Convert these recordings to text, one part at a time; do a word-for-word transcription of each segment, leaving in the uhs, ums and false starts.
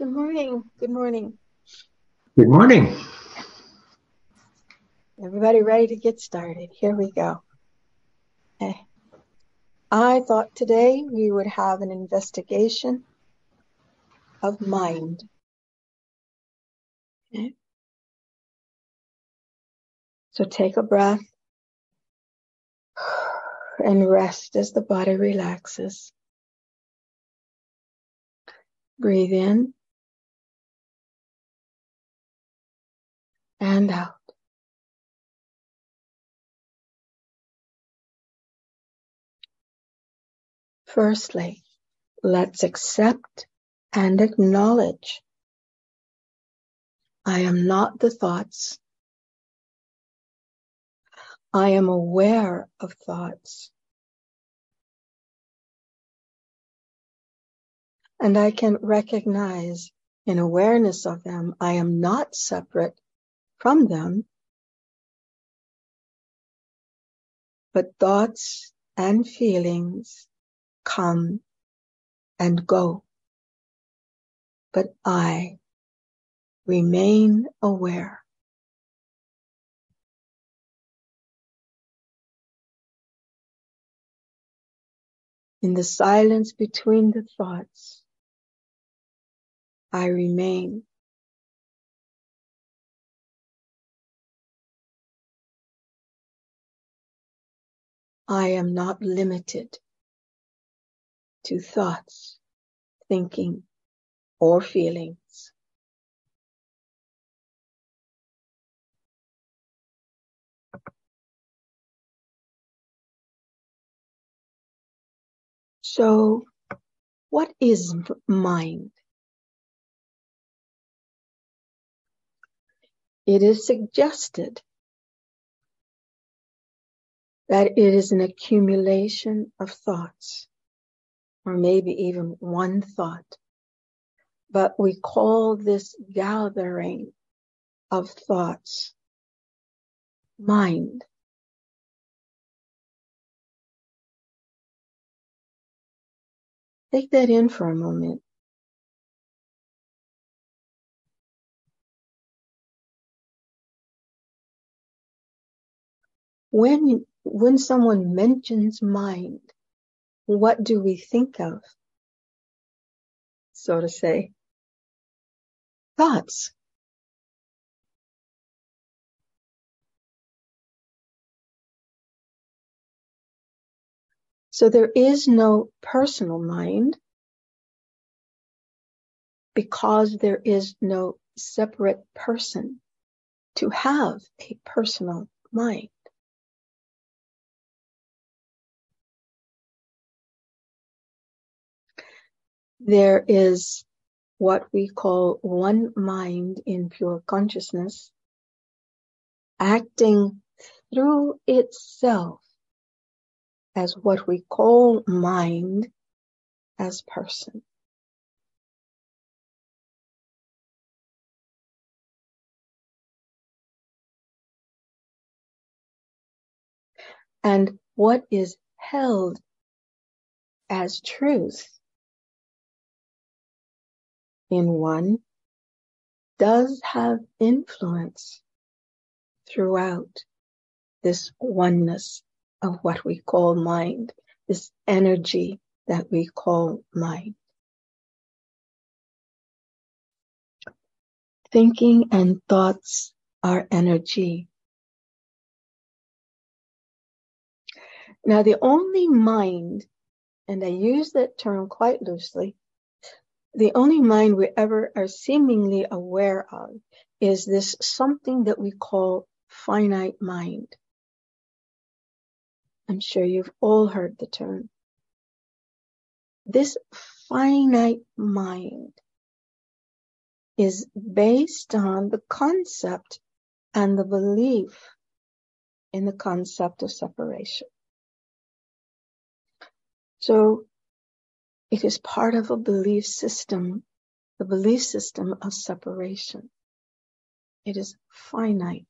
Good morning. Good morning. Good morning. Everybody ready to get started? Here we go. Okay. I thought today we would have an investigation of mind. Okay. So take a breath and rest as the body relaxes. Breathe in and out. Firstly, let's accept and acknowledge I am not the thoughts. I am aware of thoughts. And I can recognize in awareness of them, I am not separate from them, but thoughts and feelings come and go. But I remain aware. In the silence between the thoughts, I remain. I am not limited to thoughts, thinking, or feelings. So, what is mind? It is suggested that it is an accumulation of thoughts, or maybe even one thought. But we call this gathering of thoughts mind. Take that in for a moment. When, when someone mentions mind, what do we think of? So to say, thoughts. So there is no personal mind because there is no separate person to have a personal mind. There is what we call one mind in pure consciousness, acting through itself as what we call mind as person. And what is held as truth in one does have influence throughout this oneness of what we call mind, this energy that we call mind. Thinking and thoughts are energy. Now, the only mind, and I use that term quite loosely, the only mind we ever are seemingly aware of is this something that we call finite mind. I'm sure you've all heard the term. This finite mind is based on the concept and the belief in the concept of separation. So it is part of a belief system, the belief system of separation. It is finite,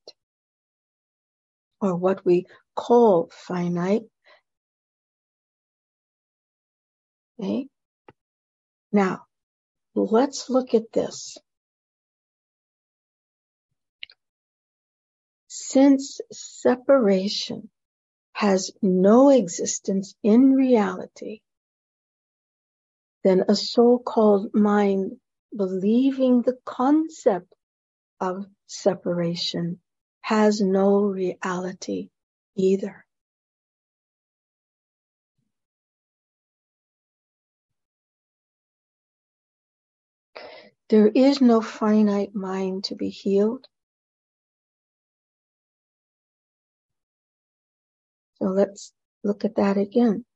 or what we call finite. Okay? Now, let's look at this. Since separation has no existence in reality, then a so-called mind believing the concept of separation has no reality either. There is no finite mind to be healed. So let's look at that again.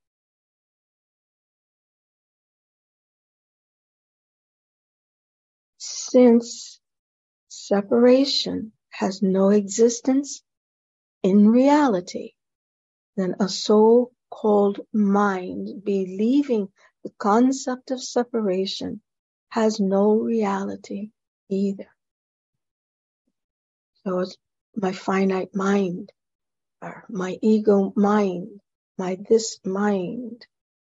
Since separation has no existence in reality, then a so-called mind believing the concept of separation has no reality either. So it's my finite mind, or my ego mind, my this mind.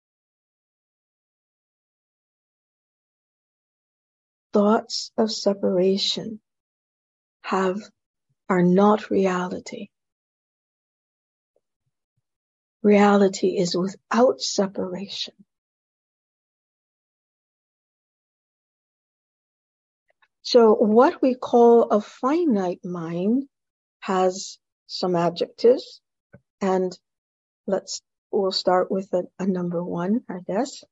Thoughts of separation have, are not reality. Reality is without separation. So what we call a finite mind has some adjectives, and let's, we'll start with a, a number one, I guess.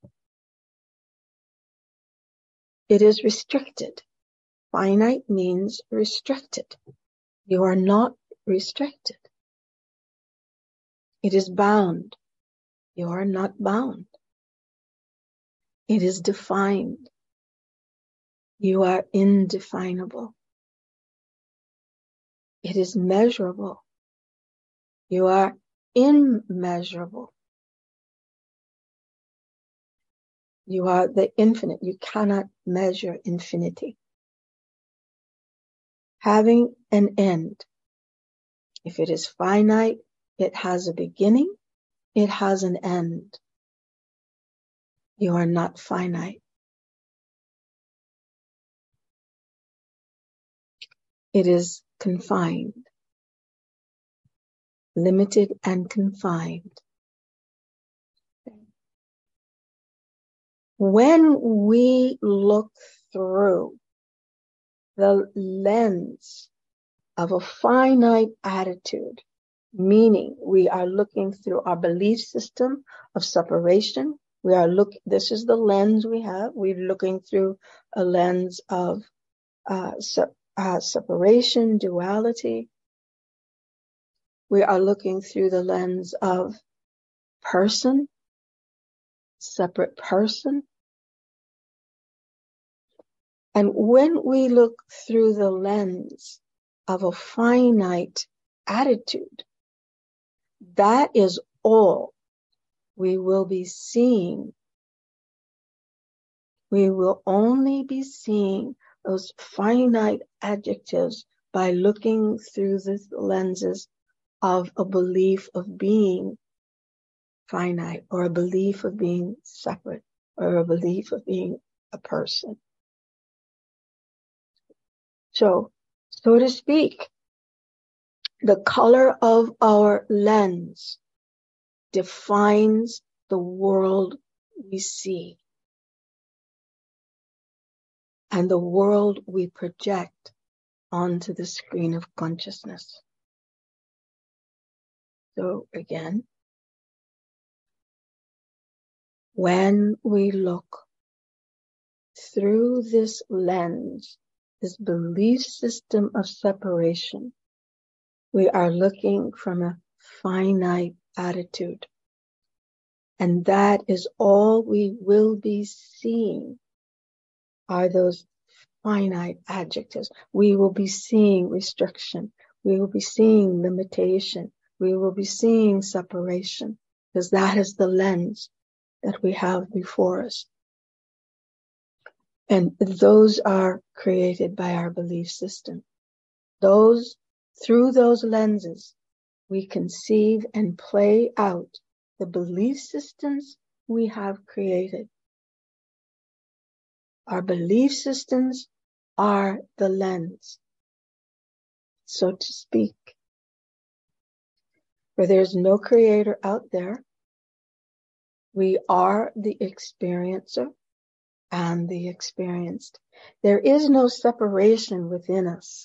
It is restricted. Finite means restricted. You are not restricted. It is bound. You are not bound. It is defined. You are indefinable. It is measurable. You are immeasurable. You are the infinite. You cannot measure infinity. Having an end. If it is finite, it has a beginning. It has an end. You are not finite. It is confined. Limited and confined. When we look through the lens of a finite attitude, meaning we are looking through our belief system of separation, we are look. This is the lens we have. We're looking through a lens of uh, se- uh, separation, duality. We are looking through the lens of person, separate person. And when we look through the lens of a finite attitude, that is all we will be seeing. We will only be seeing those finite adjectives by looking through the lenses of a belief of being finite, or a belief of being separate, or a belief of being a person. So, so to speak, the color of our lens defines the world we see and the world we project onto the screen of consciousness. So again, when we look through this lens, this belief system of separation, we are looking from a finite attitude. And that is all we will be seeing are those finite adjectives. We will be seeing restriction. We will be seeing limitation. We will be seeing separation, because that is the lens that we have before us. And those are created by our belief system. Those, through those lenses, we conceive and play out the belief systems we have created Our belief systems are the lens, so to speak. For there's no creator out there. We are the experiencer and the experienced. There is no separation within us.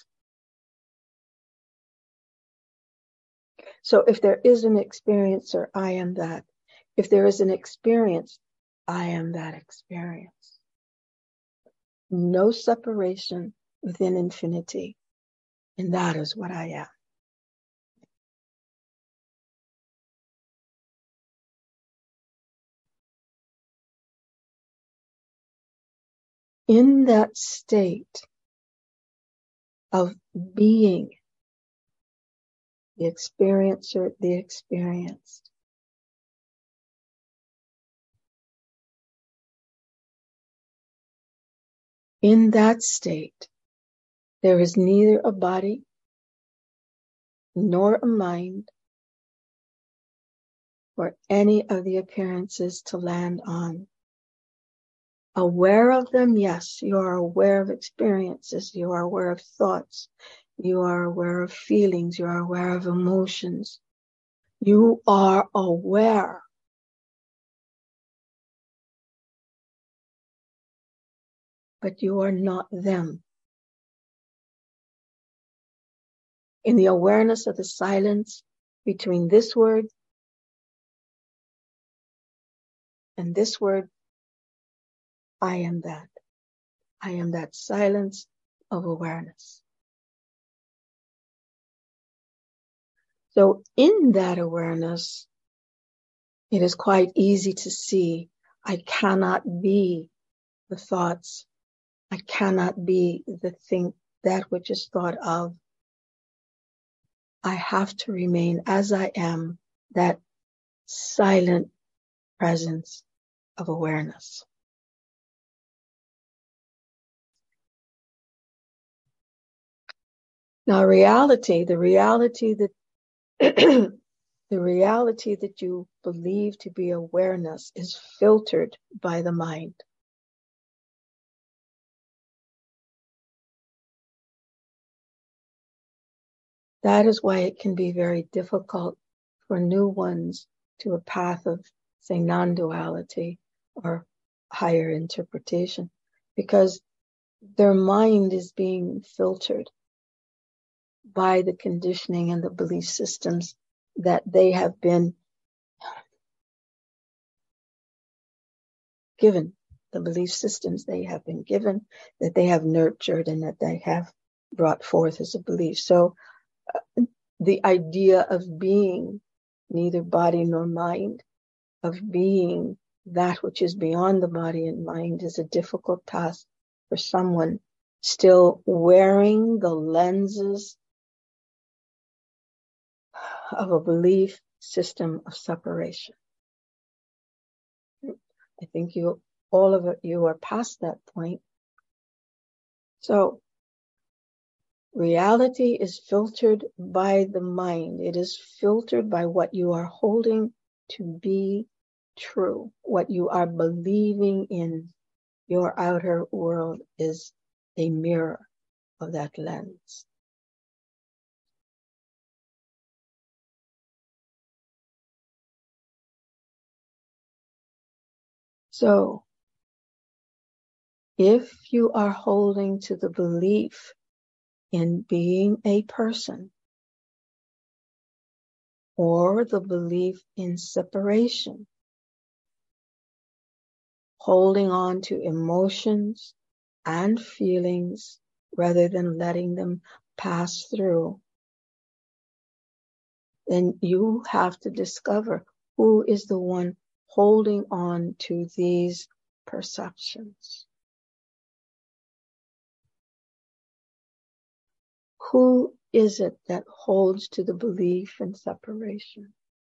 So if there is an experiencer, I am that. If there is an experience, I am that experience. No separation within infinity. And that is what I am. In that state of being the experiencer, the experienced, in that state, there is neither a body nor a mind for any of the appearances to land on. Aware of them, yes, you are aware of experiences, you are aware of thoughts, you are aware of feelings, you are aware of emotions. You are aware. But you are not them. In the awareness of the silence between this word and this word, I am that. I am that silence of awareness. So in that awareness, it is quite easy to see I cannot be the thoughts. I cannot be the thing, that which is thought of. I have to remain as I am, that silent presence of awareness. Now reality, the reality that the reality that you believe to be awareness is filtered by the mind. That is why it can be very difficult for new ones to a path of, say, non-duality or higher interpretation, because their mind is being filtered by the conditioning and the belief systems that they have been given, the belief systems they have been given, that they have nurtured and that they have brought forth as a belief. So uh, the idea of being neither body nor mind, of being that which is beyond the body and mind, is a difficult task for someone still wearing the lenses of a belief system of separation. I think you, all of it, you are past that point. So reality is filtered by the mind. It is filtered by what you are holding to be true, what you are believing in. Your outer world is a mirror of that lens. So, if you are holding to the belief in being a person, or the belief in separation, holding on to emotions and feelings rather than letting them pass through, then you have to discover who is the one holding on to these perceptions. Who is it that holds to the belief in separation?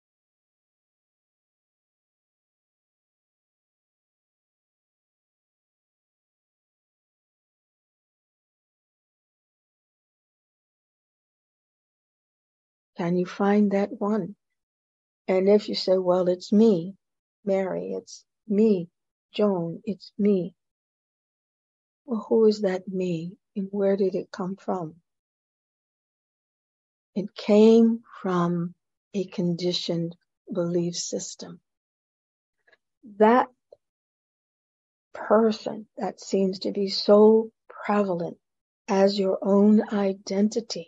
Can you find that one? And if you say, well, it's me, Mary, it's me, Joan, it's me, Well, who is that me and where did it come from? It came from a conditioned belief system. That person that seems to be so prevalent as your own identity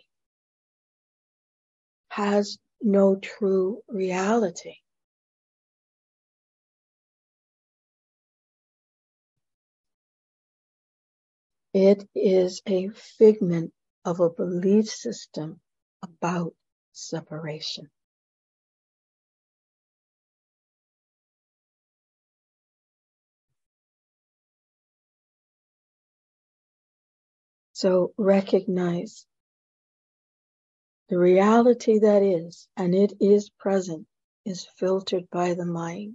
has no true reality. It is a figment of a belief system about separation. So recognize the reality that is, and it is present, is filtered by the mind.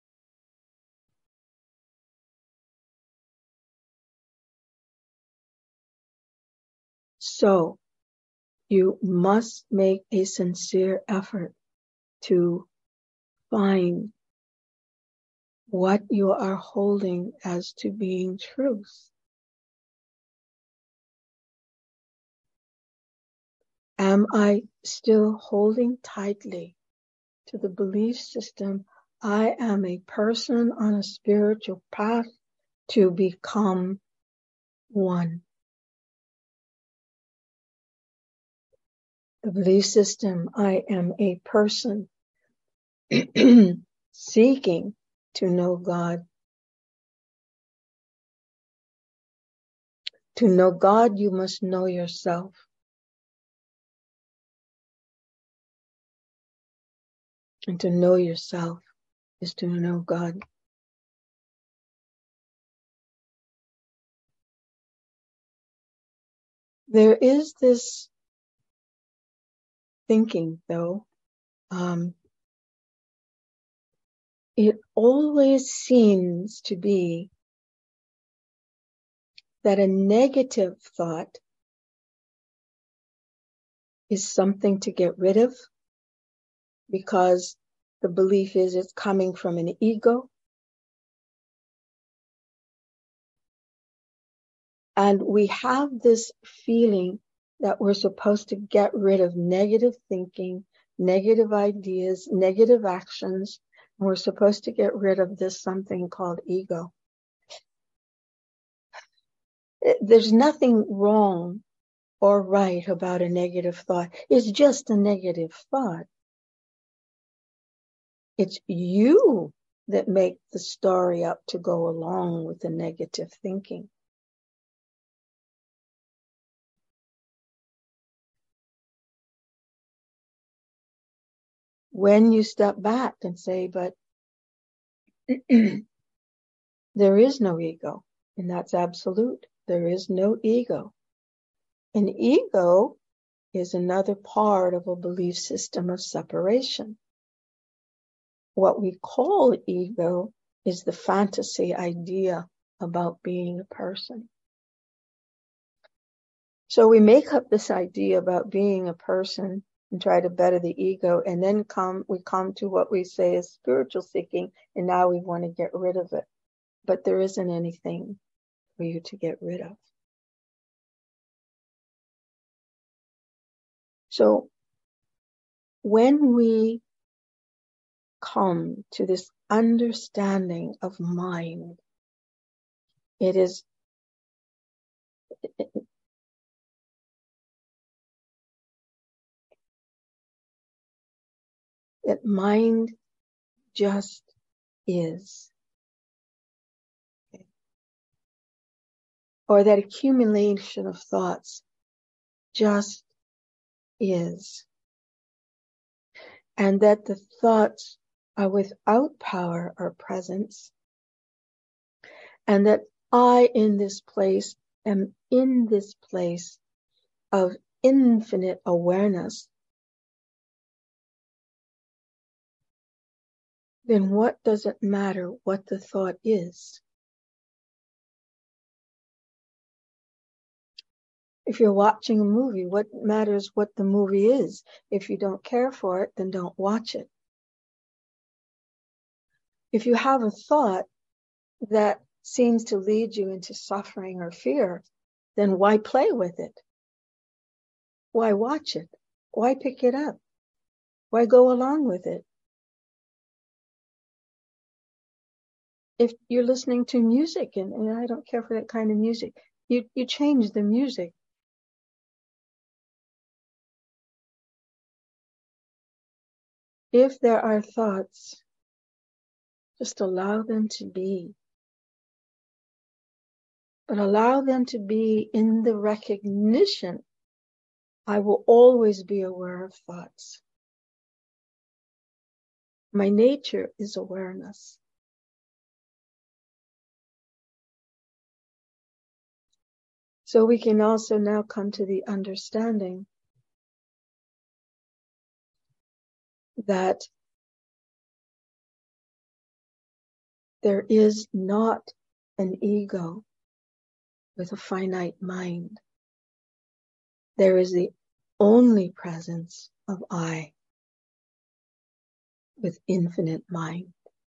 So you must make a sincere effort to find what you are holding as to being truth. Am I still holding tightly to the belief system I am a person on a spiritual path to become one? The belief system I am a person seeking to know God. To know God, you must know yourself. And to know yourself is to know God. There is this thinking, though. Um, it always seems to be that a negative thought is something to get rid of because the belief is it's coming from an ego. And we have this feeling that we're supposed to get rid of negative thinking, negative ideas, negative actions. And we're supposed to get rid of this something called ego. There's nothing wrong or right about a negative thought. It's just a negative thought. It's you that make the story up to go along with the negative thinking. When you step back and say, but there is no ego, and that's absolute. There is no ego. An ego is another part of a belief system of separation. What we call ego is the fantasy idea about being a person. So we make up this idea about being a person and try to better the ego, and then come we come to what we say is spiritual seeking, and now we want to get rid of it. But there isn't anything for you to get rid of. So when we come to this understanding of mind, it is it, that mind just is. Okay. Or that accumulation of thoughts just is. And that the thoughts are without power or presence. And that I in this place am in this place of infinite awareness. Then what does it matter what the thought is? If you're watching a movie, what matters what the movie is? If you don't care for it, then don't watch it. If you have a thought that seems to lead you into suffering or fear, then why play with it? Why watch it? Why pick it up? Why go along with it? If you're listening to music, and, and I don't care for that kind of music, you, you change the music. If there are thoughts, just allow them to be. But allow them to be in the recognition, I will always be aware of thoughts. My nature is awareness. So we can also now come to the understanding that there is not an ego with a finite mind. There is the only presence of I with infinite mind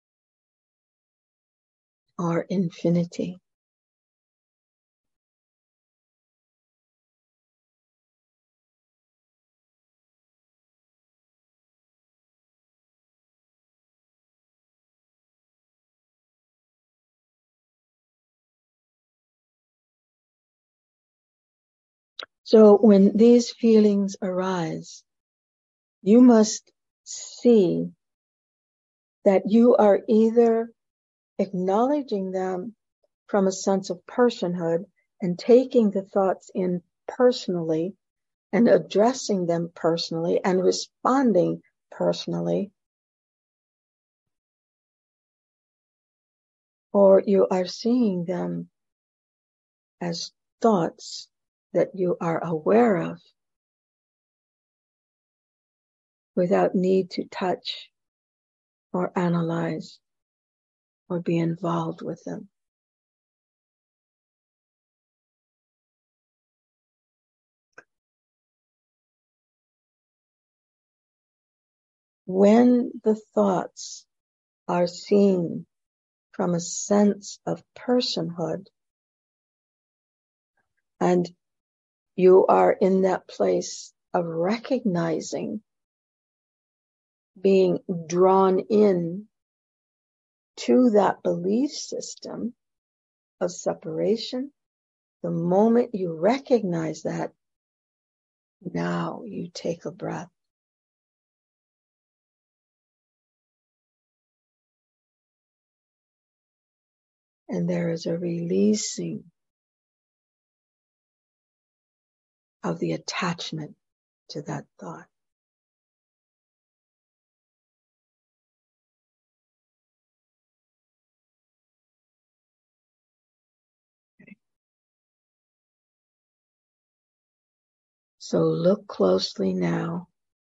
or infinity. So when these feelings arise, you must see that you are either acknowledging them from a sense of personhood and taking the thoughts in personally and addressing them personally and responding personally, or you are seeing them as thoughts that you are aware of without need to touch or analyze or be involved with them. When the thoughts are seen from a sense of personhood, and you are in that place of recognizing being drawn in to that belief system of separation, the moment you recognize that, now you take a breath. And there is a releasing of the attachment to that thought. Okay. So look closely now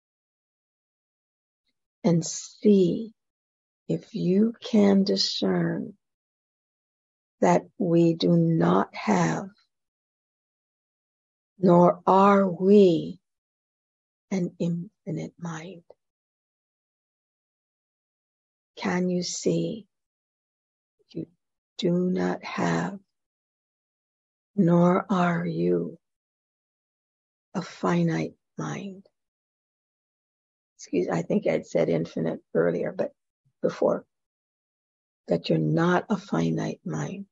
and see if you can discern that we do not have, nor are we, an infinite mind. Can you see you do not have, nor are you, a finite mind? Excuse, I think I'd said infinite earlier, but before, that you're not a finite mind.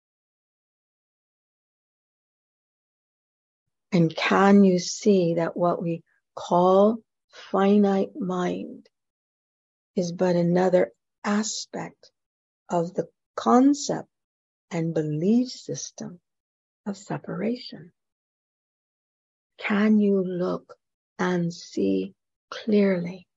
And can you see that what we call finite mind is but another aspect of the concept and belief system of separation? Can you look and see clearly?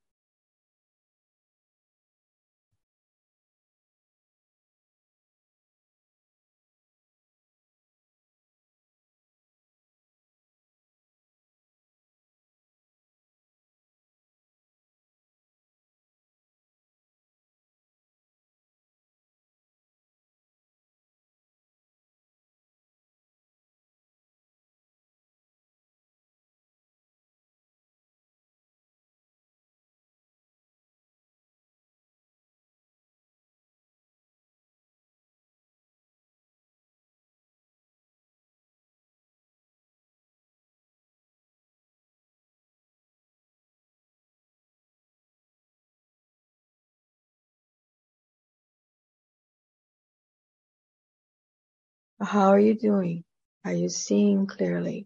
How are you doing? Are you seeing clearly?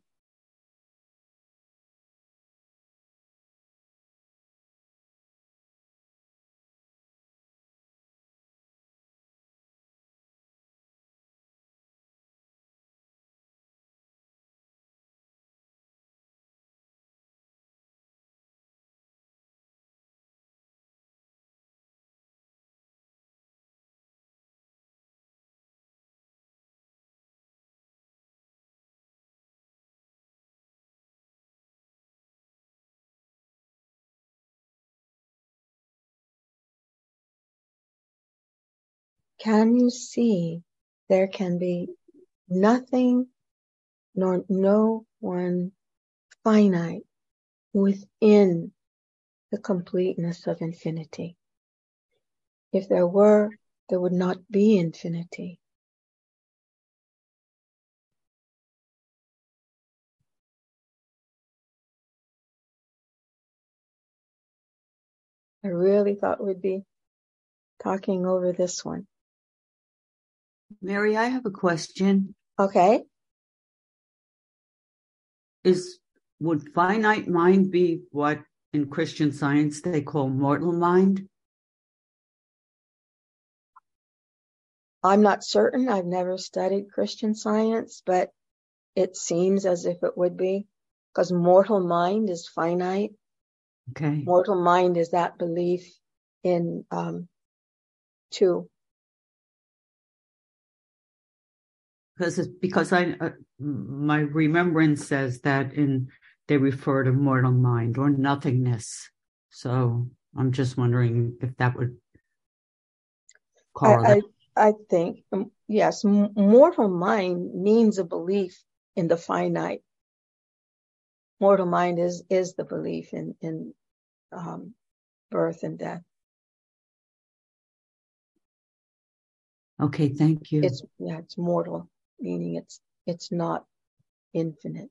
Can you see there can be nothing nor no one finite within the completeness of infinity? If there were, there would not be infinity. I really thought we'd be talking over this one. Mary, I have a question. Okay. Is would finite mind be what in Christian Science they call mortal mind? I'm not certain. I've never studied Christian Science, but it seems as if it would be, because mortal mind is finite. Okay. Mortal mind is that belief in um, two. Because it's, because I uh, my remembrance says that in they refer to mortal mind or nothingness. So I'm just wondering if that would correlate. I, I, I think, um, yes, m- mortal mind means a belief in the finite. Mortal mind is, is the belief in, in um, birth and death. Okay, thank you. It's, yeah, it's mortal, meaning it's, it's not infinite.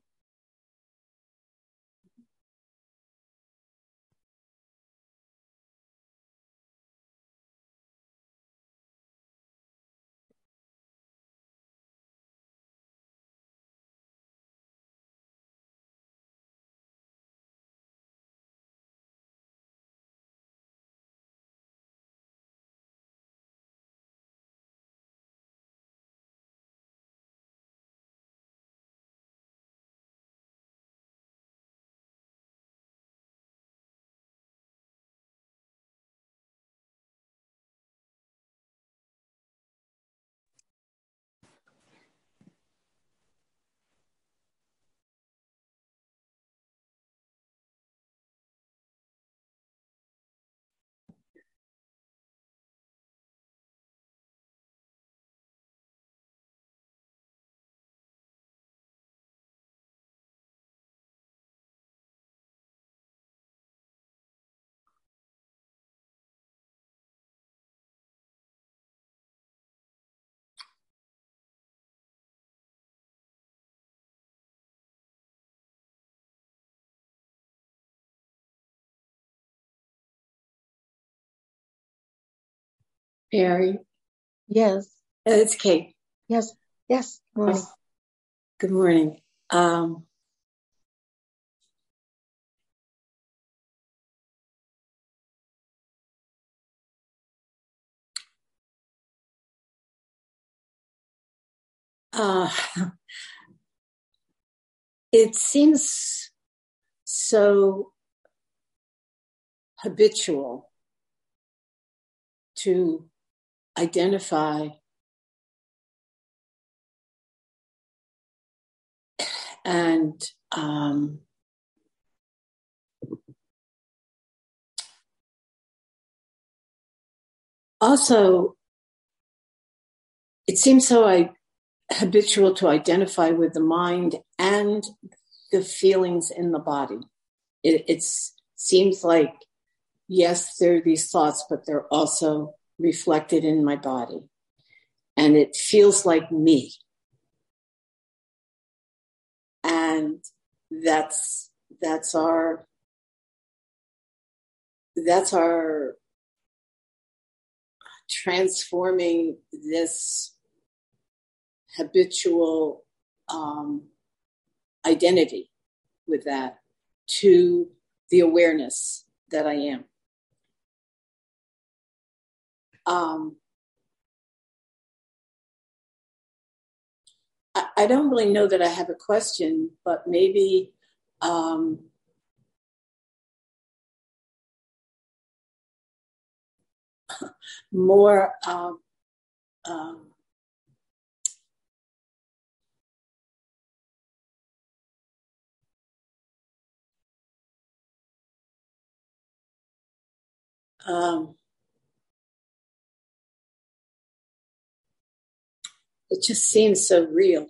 Mary? Yes. It's Kate. Yes. Yes. Morning. Good morning. Um, uh, it seems so habitual to identify and um, also it seems so I, habitual to identify with the mind and the feelings in the body. It it's, seems like, yes, there are these thoughts, but they're also reflected in my body. And it feels like me. And that's that's our that's our transforming this habitual um, identity with that to the awareness that I am. Um, I, I don't really know that I have a question, but maybe um, more um, um, um, it just seems so real.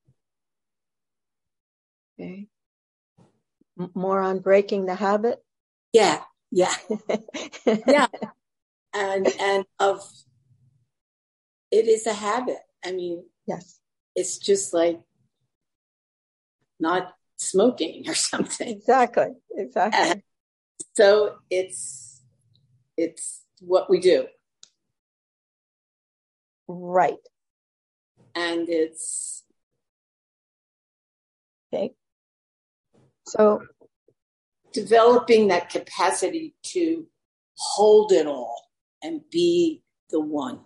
Okay. M- more on breaking the habit. Yeah, yeah, yeah, and and of it is a habit. I mean, Yes, it's just like not smoking or something. exactly, exactly. And so it's it's what we do, Right. and it's Okay. So developing that capacity to hold it all and be the one.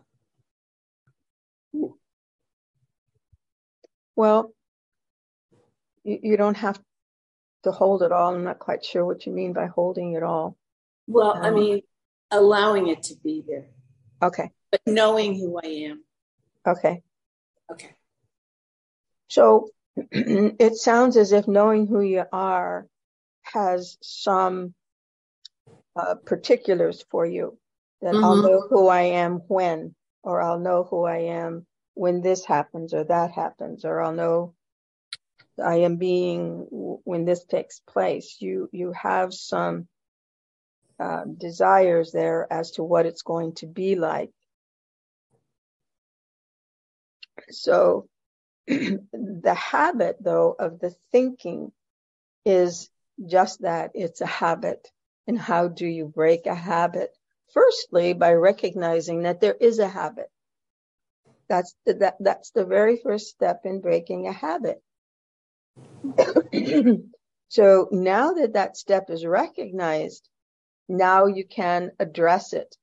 Well, you, you don't have to hold it all. I'm not quite sure what you mean by holding it all. Well, Um, I mean, allowing it to be there, Okay. but knowing who I am. Okay. Okay. So it sounds as if knowing who you are has some uh, particulars for you. That I'll Mm-hmm. know who I am when, or I'll know who I am when this happens or that happens, or I'll know I am being when this takes place. You you have some uh, desires there as to what it's going to be like. So the habit, though, of the thinking is just that. It's a habit. And how do you break a habit? Firstly, by recognizing that there is a habit. That's the, that, that's the very first step in breaking a habit. So now that that step is recognized, now you can address it.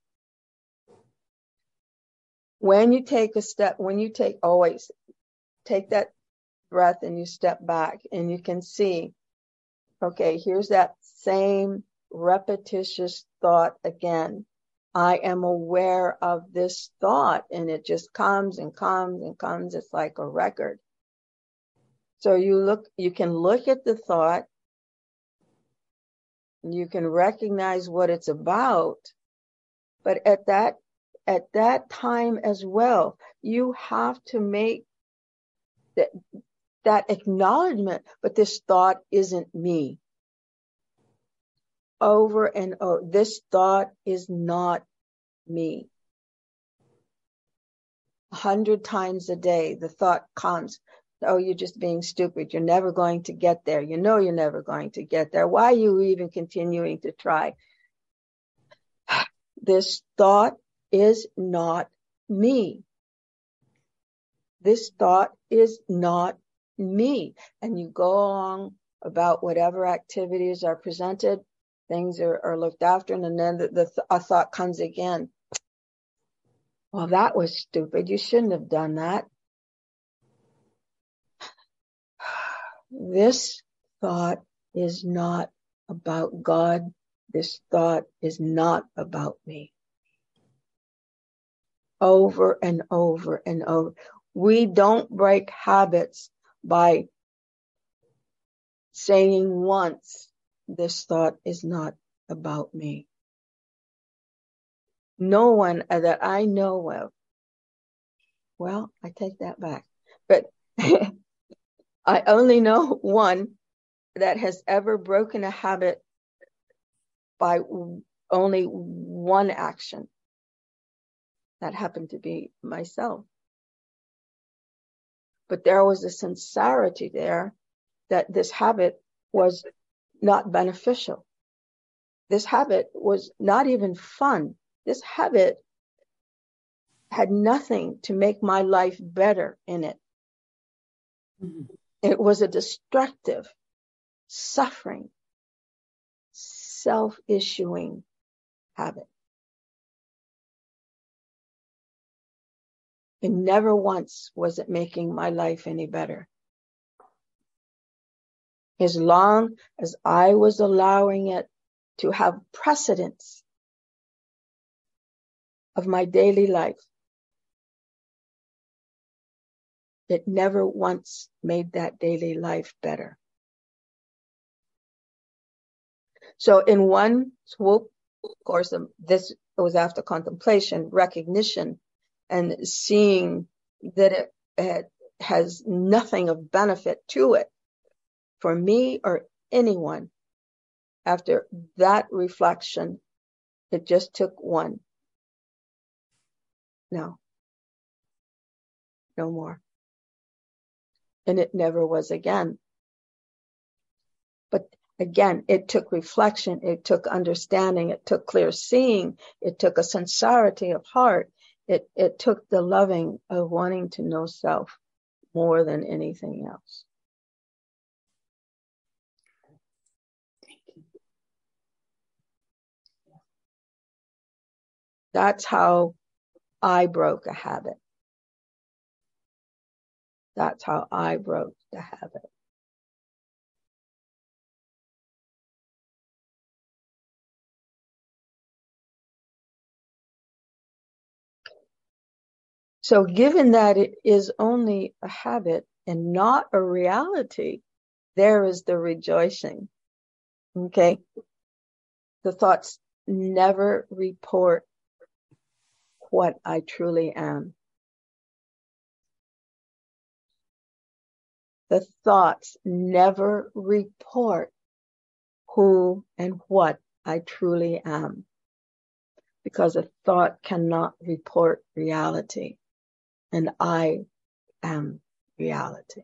When you take a step, when you take, always take that breath and you step back and you can see, okay, here's that same repetitious thought again. I am aware of this thought, and it just comes and comes and comes. It's like a record. So you look, you can look at the thought, you can recognize what it's about, but at that, at that time as well, you have to make that, that acknowledgement, but this thought isn't me. Over and over, this thought is not me. A hundred times a day, the thought comes, oh, you're just being stupid. You're never going to get there. You know you're never going to get there. Why are you even continuing to try? This thought is not me. This thought is not me. And you go along about whatever activities are presented, things are, are looked after, and then the, the th- a thought comes again. Well, that was stupid. You shouldn't have done that. This thought is not about God. This thought is not about me. Over and over and over. We don't break habits by saying once, this thought is not about me. No one that I know of, well, I take that back, but I only know one that has ever broken a habit by only one action. That happened to be myself. But there was a sincerity there that this habit was not beneficial. This habit was not even fun. This habit had nothing to make my life better in it. Mm-hmm. It was a destructive, suffering, self-issuing habit. And never once was it making my life any better. As long as I was allowing it to have precedence of my daily life, it never once made that daily life better. So in one swoop, of course, um, this was after contemplation, recognition, and seeing that it, it has nothing of benefit to it for me or anyone. After that reflection, it just took one. No, no more. And it never was again. But again, it took reflection, it took understanding, it took clear seeing, it took a sincerity of heart, it, it took the loving of wanting to know self more than anything else. Thank you. That's how I broke a habit. That's how I broke the habit. So given that it is only a habit and not a reality, there is the rejoicing. Okay? The thoughts never report what I truly am. The thoughts never report who and what I truly am, because a thought cannot report reality, and I am reality.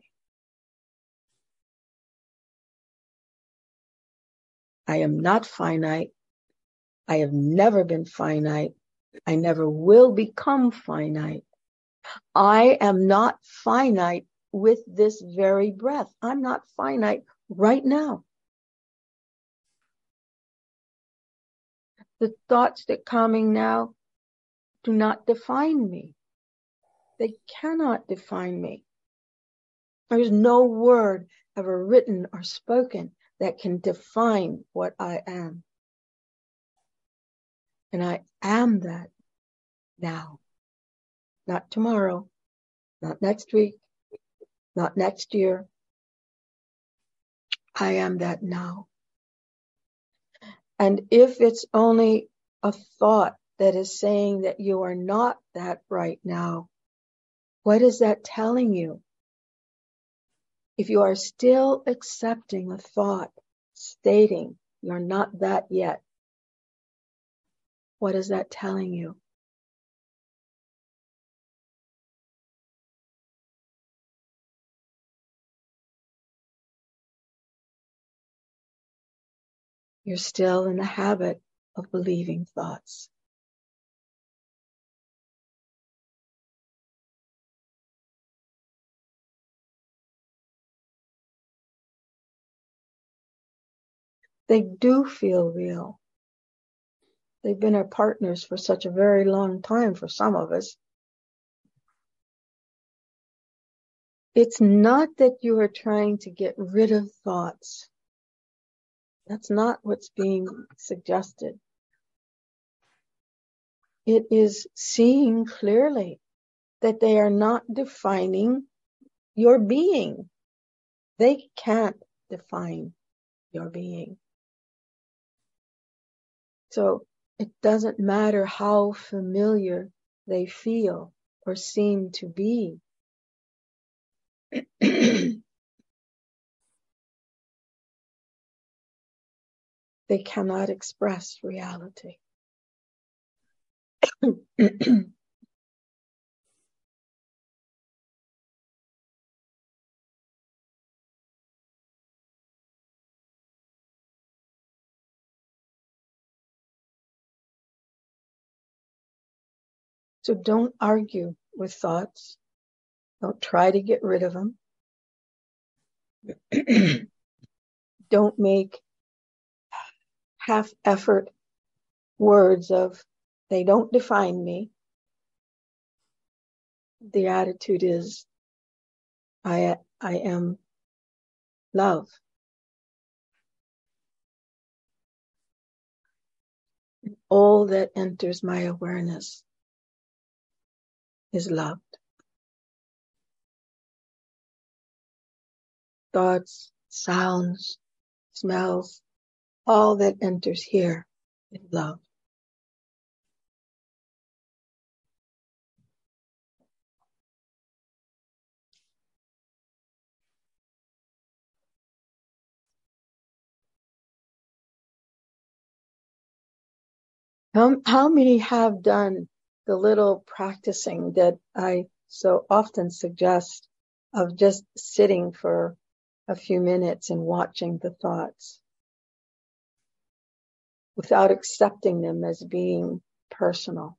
I am not finite. I have never been finite. I never will become finite. I am not finite with this very breath. I'm not finite right now. The thoughts that are coming now do not define me. They cannot define me. There's no word ever written or spoken that can define what I am. And I am that now. Not tomorrow, not next week, not next year. I am that now. And if it's only a thought that is saying that you are not that right now, what is that telling you? If you are still accepting a thought stating you're not that yet, what is that telling you? You're still in the habit of believing thoughts. They do feel real. They've been our partners for such a very long time for some of us. It's not that you are trying to get rid of thoughts. That's not what's being suggested. It is seeing clearly that they are not defining your being. They can't define your being. So it doesn't matter how familiar they feel or seem to be. They cannot express reality. So don't argue with thoughts. Don't try to get rid of them. Don't make half effort words of, they don't define me. The attitude is, I, I am love. All that enters my awareness is loved. Thoughts, sounds, smells, all that enters here is love. How, how many have done the little practicing that I so often suggest of just sitting for a few minutes and watching the thoughts without accepting them as being personal?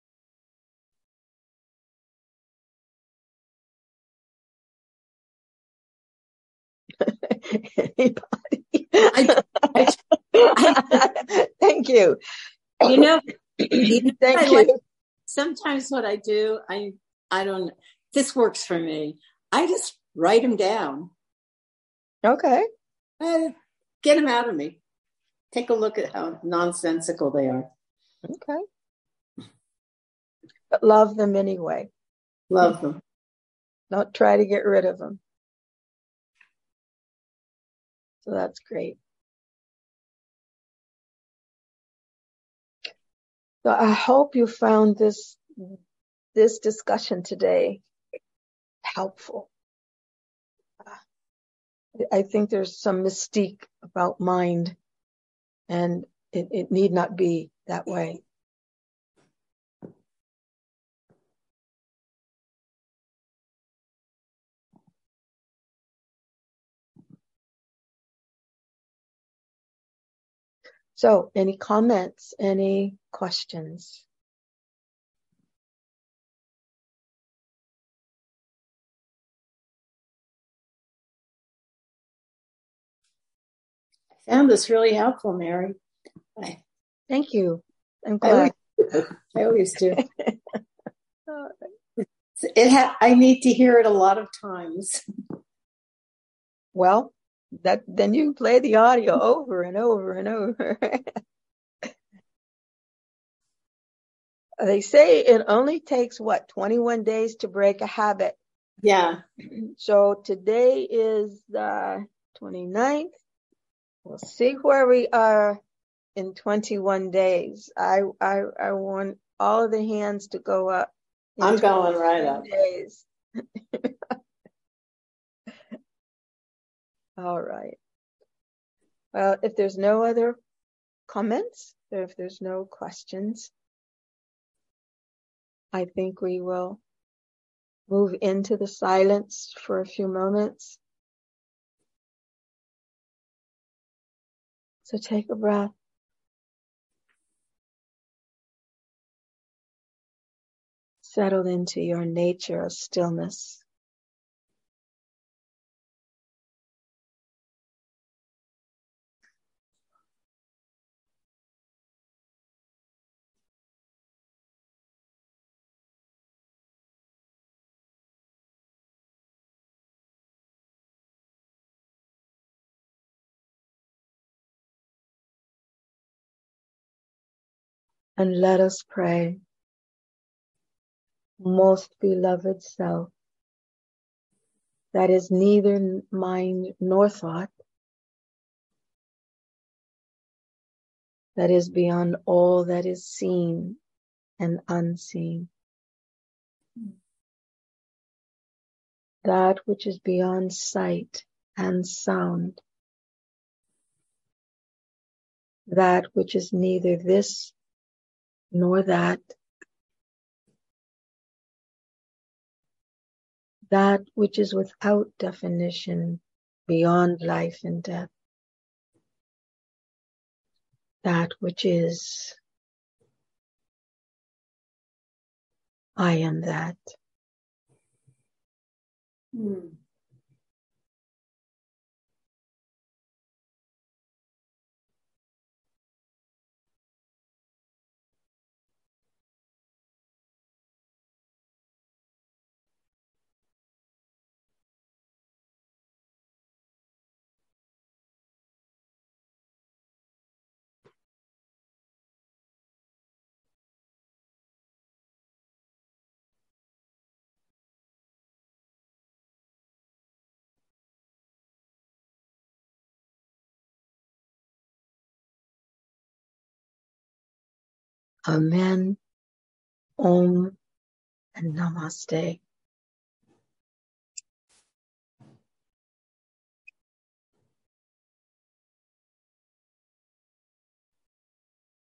Anybody? I, I, I, Thank you. You know, you know Thank you. like, sometimes what I do, I I don't, this works for me. I just write them down. Okay. Uh, get them out of me. Take a look at how nonsensical they are. Okay. But love them anyway. Love them. Don't try to get rid of them. So that's great. So I hope you found this this discussion today helpful. I think there's some mystique about mind, and it, it need not be that way. So, any comments, any questions? I found this really helpful, Mary. I, Thank you. I'm I glad. always, I always do. It ha- I need to hear it a lot of times. Well, that then you play the audio over and over and over. They say it only takes, what, twenty-one days to break a habit. Yeah. So today is the twenty-ninth. We'll see where we are in twenty-one days. I I I want all of the hands to go up. I'm going right up. Days. All right. Well, if there's no other comments, or if there's no questions, I think we will move into the silence for a few moments. So take a breath. Settle into your nature of stillness. And let us pray. Most beloved self, that is neither mind nor thought, that is beyond all that is seen and unseen, that which is beyond sight and sound, that which is neither this nor that, that which is without definition, beyond life and death, that which is, I am that. Hmm. Amen, Om, and Namaste.